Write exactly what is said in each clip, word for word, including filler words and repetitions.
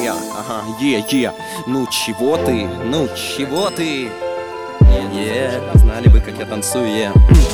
Я, ага, е, е. Ну чего ты, ну чего ты? Е, знали бы, как я танцую, е.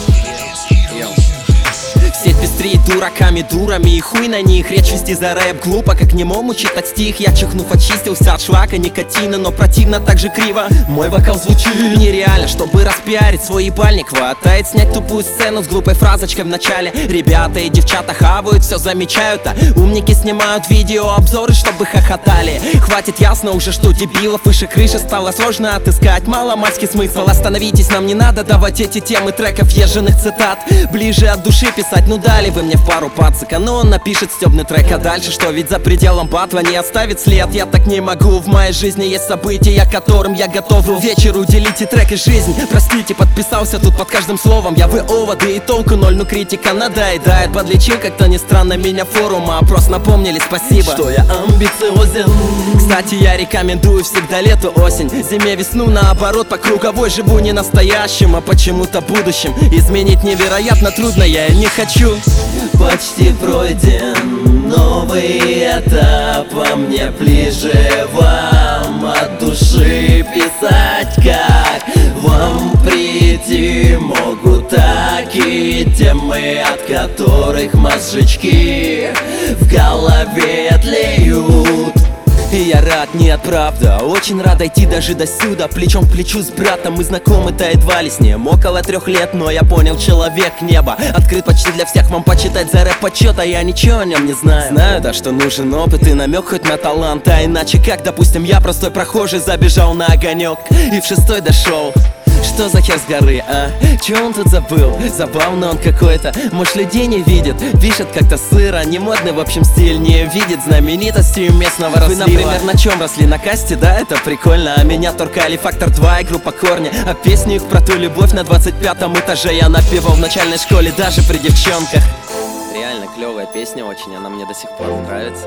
Все пестрит дураками, дурами и хуй на них. Речь вести за рэп глупо, как немому читать стих. Я чихнув очистился от шлака, никотина, но противно так же криво. Мой вокал звучит нереально, чтобы распиарить свой ебальник. Хватает снять тупую сцену с глупой фразочкой в начале. Ребята и девчата хавают, все замечают, а умники снимают видеообзоры, чтобы хохотали. Хватит, ясно уже, что дебилов выше крыши стало сложно отыскать. Маломальский смысл, остановитесь, нам не надо давать эти темы треков еженых цитат. Ближе от души писать, ну дали вы мне в пару пацика, но он напишет стёбный трек. А дальше что, ведь за пределом батла не оставит след. Я так не могу, в моей жизни есть события, которым я готов вечер уделить и трек и жизнь. Простите, подписался тут под каждым словом. Я вы оводы и толку ноль, ну критика надоедает. Подлечил как-то не странно меня форума, опрос напомнили, спасибо, что я амбициозен. Кстати, я рекомендую всегда лето, осень, зиме, весну, наоборот, по круговой живу не настоящим, а почему-то будущим. Изменить невероятно трудно, я и не хочу. Почти пройден новый этап, а мне ближе вам от души писать, как вам прийти могут такие темы, от которых мозжечки в голове тлеют. И я рад, нет, правда, очень рад дойти даже до сюда. Плечом к плечу с братом, мы знакомы-то едва ли с ним около трех лет, но я понял, человек неба открыт почти для всех, вам почитать за рэп почет, а я ничего о нем не знаю. Знаю, да, что нужен опыт и намек хоть на талант, а иначе как, допустим, я простой прохожий забежал на огонек и в шестой дошел. Что за хер с горы, а? Чё он тут забыл? Забавно он какой-то, может, людей не видит. Пишет как-то сыро, не модный в общем стиль, не видит знаменитостью местного разлива. Вы, например, на чем росли? На касте, да? Это прикольно. А меня торкали Фактор два и группа Корни. А песни их про ту любовь на двадцать пятом этаже я напевал в начальной школе, даже при девчонках. Реально клевая песня очень, она мне до сих пор нравится.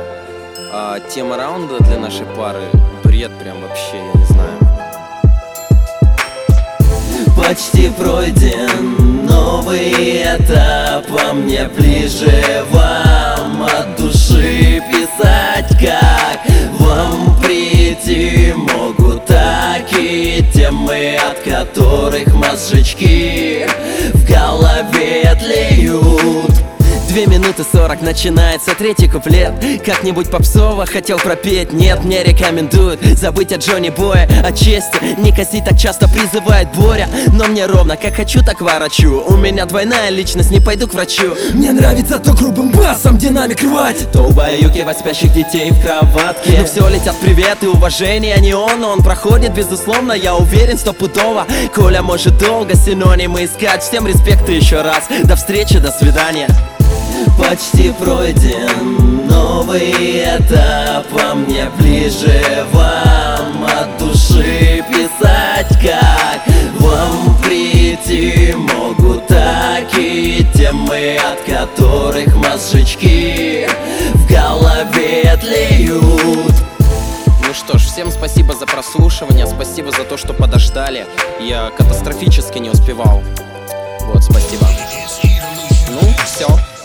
А тема раунда для нашей пары бред прям вообще, я не знаю. Почти пройден новый этап, а мне ближе вам от души писать, как вам прийти могут такие темы, от которых мозжечки в голове тлеют. Две минуты сорок, начинается третий куплет. Как-нибудь попсово хотел пропеть, нет, мне рекомендуют забыть о Джонни Бое, о чести, не косить так часто призывает Боря. Но мне ровно, как хочу, так ворочу. У меня двойная личность, не пойду к врачу. Мне нравится то грубым басом динамик рвать, то убаюкивать спящих детей в кроватке. Ну все, летят привет и уважение, не он, он проходит безусловно, я уверен стопудово. Коля может долго синонимы искать, всем респект и еще раз до встречи, до свидания. Почти пройден новый этап, а мне ближе вам от души писать, как вам прийти могут такие темы, от которых мозжечки в голове тлеют. Ну что ж, всем спасибо за прослушивание, спасибо за то, что подождали. Я катастрофически не успевал. Вот, спасибо. Ну, все.